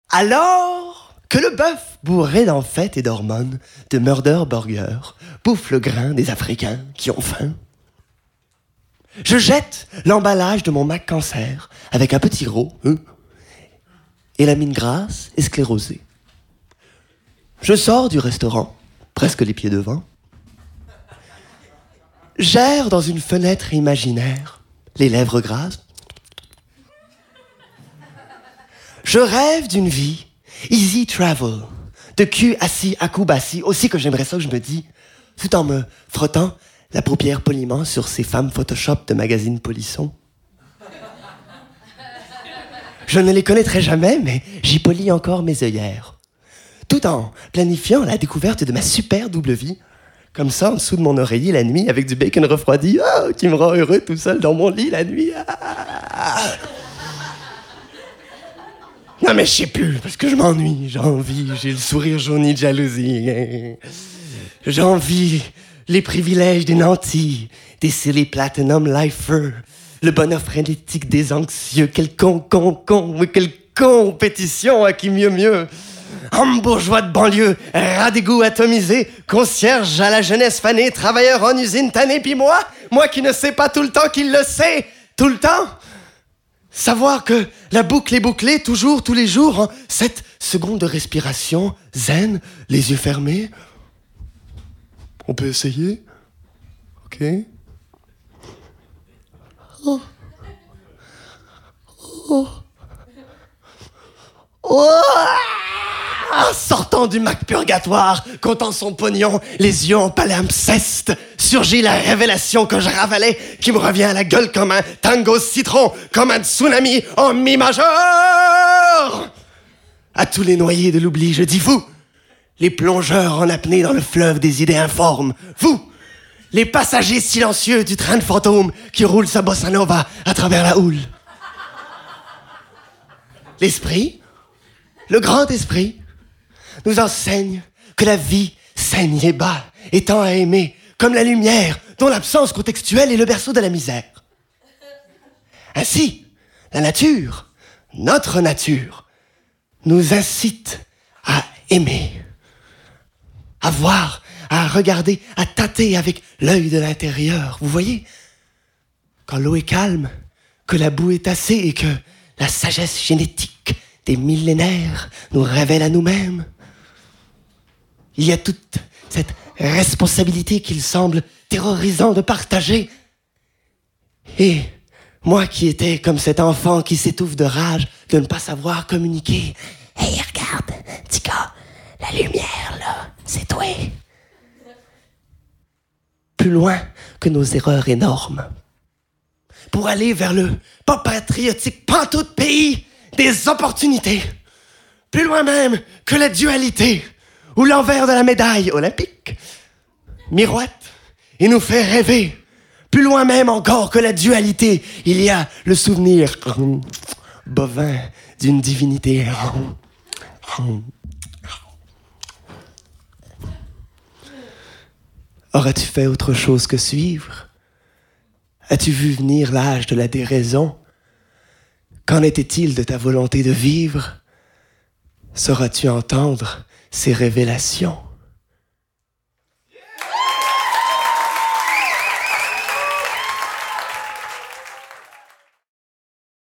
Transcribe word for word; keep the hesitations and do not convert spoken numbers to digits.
Alors que le bœuf, bourré d'enfêtes et d'hormones, de murder burger, bouffe le grain des Africains qui ont faim, je jette l'emballage de mon Mac Cancer avec un petit gros hein, et la mine grasse et sclérosée. Je sors du restaurant, presque les pieds devant, j'erre dans une fenêtre imaginaire, les lèvres grasses. Je rêve d'une vie easy travel, de cul assis à Koubassi, aussi que j'aimerais ça que je me dis, tout en me frottant la paupière poliment sur ces femmes Photoshop de magazine Polisson. Je ne les connaîtrai jamais, mais j'y polis encore mes œillères, tout en planifiant la découverte de ma super double vie, comme ça, en dessous de mon oreiller la nuit, avec du bacon refroidi, oh, qui me rend heureux tout seul dans mon lit la nuit. Ah. Non mais je sais plus, parce que je m'ennuie, j'ai envie, j'ai le sourire jauni de jalousie. J'ai envie les privilèges des nantis, des scellés platinum lifer, le bonheur frénétique des anxieux, quel con, con, con, mais quelle compétition à qui mieux mieux. Homme bourgeois de banlieue, rat d'égout atomisé, concierge à la jeunesse fanée, travailleur en usine tanné, puis moi, moi qui ne sais pas tout le temps qu'il le sait, tout le temps. Savoir que la boucle est bouclée toujours, tous les jours, en sept secondes de respiration, zen, les yeux fermés. On peut essayer? Ok. Oh. Oh. Oh. Sortant du Mac purgatoire, comptant son pognon, les yeux en palimpseste, surgit la révélation que je ravalais, qui me revient à la gueule comme un tango citron, comme un tsunami en mi majeur. À tous les noyés de l'oubli, je dis vous, les plongeurs en apnée dans le fleuve des idées informes, vous, les passagers silencieux du train de fantôme qui roule sa bossa nova à travers la houle. L'esprit, le grand esprit, nous enseigne que la vie saigne les bas, étant à aimer, comme la lumière, dont l'absence contextuelle est le berceau de la misère. Ainsi, la nature, notre nature, nous incite à aimer, à voir, à regarder, à tâter avec l'œil de l'intérieur. Vous voyez, quand l'eau est calme, que la boue est tassée et que la sagesse génétique des millénaires nous révèle à nous-mêmes, il y a toute cette responsabilité qu'il semble terrorisant de partager. Et moi qui étais comme cet enfant qui s'étouffe de rage de ne pas savoir communiquer. Hey, regarde, petit gars, la lumière, là, c'est toi. Plus loin que nos erreurs énormes. Pour aller vers le pas patriotique pantoute pays des opportunités. Plus loin même que la dualité ou l'envers de la médaille olympique miroite et nous fait rêver. Plus loin même encore que la dualité, il y a le souvenir bovin d'une divinité. Auras-tu fait autre chose que suivre? As-tu vu venir l'âge de la déraison? Qu'en était-il de ta volonté de vivre? Sauras-tu entendre ces révélations?